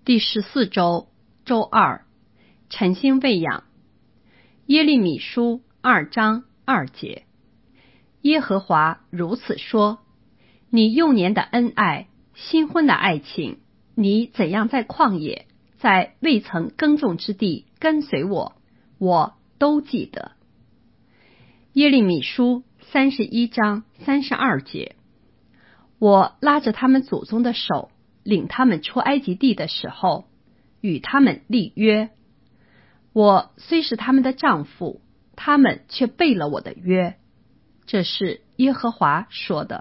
第14周周二，晨星喂养。耶利米书2章2节，耶和华如此说：你幼年的恩爱，新婚的爱情，你怎样在旷野，在未曾耕种之地跟随我，我都记得。耶利米书31章32节，我拉着他们祖宗的手，领他们出埃及地的时候，与他们立约。我虽是他们的丈夫，他们却背了我的约。这是耶和华说的。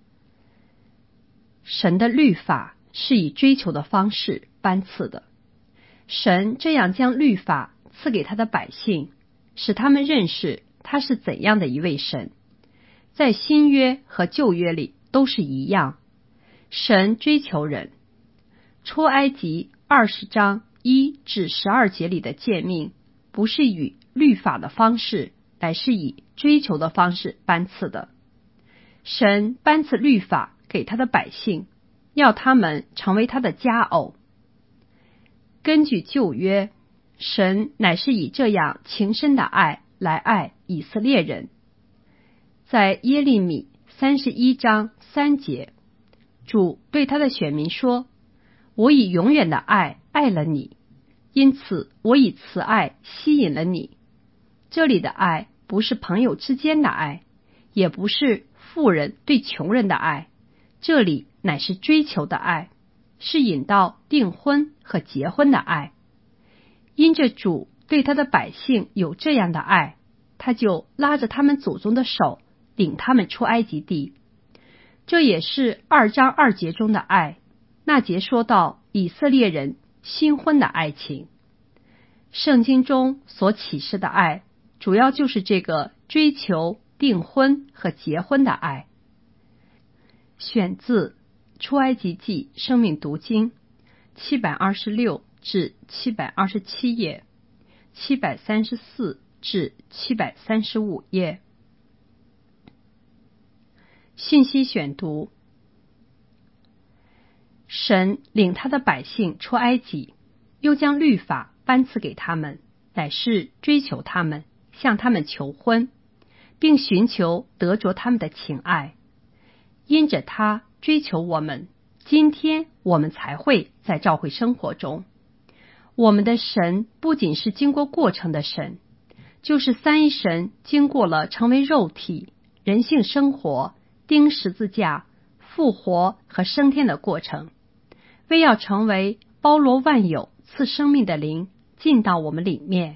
神的律法是以追求的方式颁赐的。神这样将律法赐给他的百姓，使他们认识他是怎样的一位神。在新约和旧约里都是一样，神追求人。出埃及20章1至12节里的诫命，不是以律法的方式，乃是以追求的方式颁赐的。神颁赐律法给他的百姓，要他们成为他的佳偶。根据旧约，神乃是以这样情深的爱来爱以色列人。在耶利米31章3节，主对他的选民说：我以永远的爱爱了你，因此我以慈爱吸引了你。这里的爱不是朋友之间的爱，也不是富人对穷人的爱，这里乃是追求的爱，是引到订婚和结婚的爱。因着主对他的百姓有这样的爱，他就拉着他们祖宗的手，领他们出埃及地。这也是2章2节中的爱。那节说到以色列人新婚的爱情。圣经中所启示的爱，主要就是这个追求订婚和结婚的爱。选自出埃及记生命读经726至727页，734至735页。信息选读：神领他的百姓出埃及，又将律法颁赐给他们，乃是追求他们，向他们求婚，并寻求得着他们的情爱。因着他追求我们，今天我们才会在教会生活中。我们的神不仅是经过过程的神，就是三一神经过了成为肉体、人性生活、钉十字架、复活和升天的过程，为要成为包罗万有赐生命的灵进到我们里面。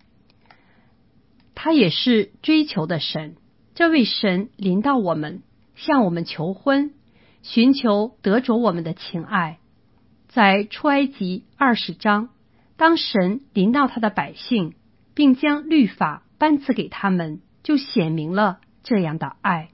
他也是追求的神，这位神临到我们，向我们求婚，寻求得着我们的情爱。在出埃及20章，当神临到他的百姓，并将律法颁赐给他们，就显明了这样的爱。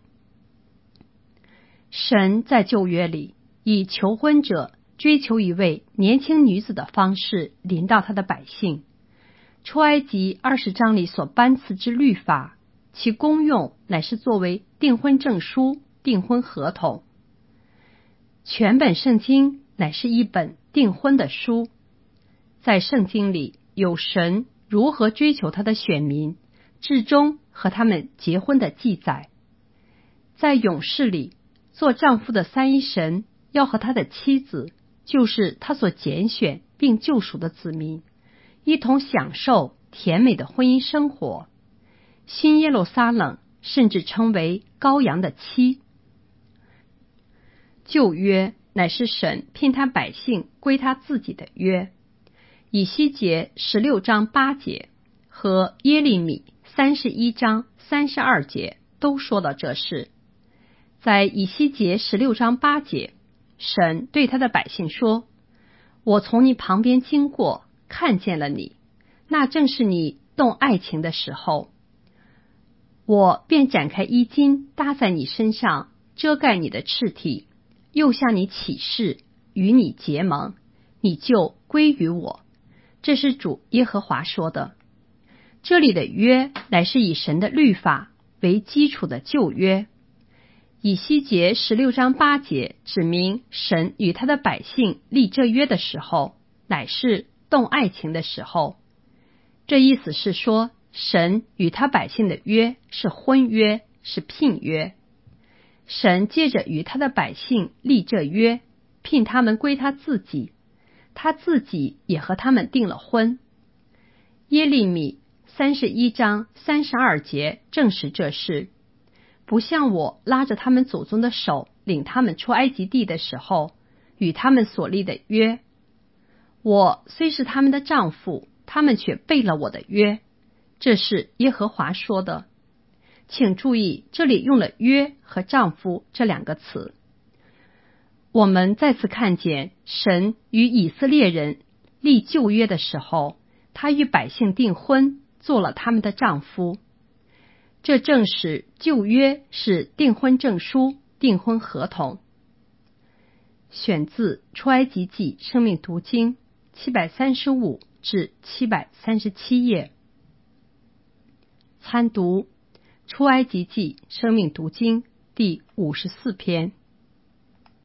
神在旧约里以求婚者追求一位年轻女子的方式临到他的百姓。出埃及20章里所颁赐之律法，其功用乃是作为订婚证书、订婚合同。全本圣经乃是一本订婚的书。在圣经里有神如何追求他的选民，至终和他们结婚的记载。在勇士里，做丈夫的三一神要和他的妻子，就是他所拣选并救赎的子民，一同享受甜美的婚姻生活。新耶路撒冷甚至称为羔羊的妻。旧约乃是神聘他百姓归他自己的约。以西结16章8节和耶利米31章32节都说到这事。在以西结16章8节，神对他的百姓说：我从你旁边经过，看见了你，那正是你动爱情的时候。我便展开衣襟搭在你身上，遮盖你的赤体，又向你起誓，与你结盟，你就归于我。这是主耶和华说的。这里的约乃是以神的律法为基础的旧约。以西结16章8节指明神与他的百姓立这约的时候， 乃是动爱情的时候。这意思是说，神与他百姓的约是婚约，是聘约。神借着与他的百姓立这约，聘他们归他自己，他自己也和他们订了婚。耶利米31章32节证实这事。不像我拉着他们祖宗的手领他们出埃及地的时候，与他们所立的约。我虽是他们的丈夫，他们却背了我的约。这是耶和华说的。请注意，这里用了约和丈夫这两个词。我们再次看见神与以色列人立旧约的时候，他与百姓订婚，做了他们的丈夫。这证实旧约是订婚证书、订婚合同。选自出埃及记生命读经735至737页。参读出埃及记生命读经第54篇。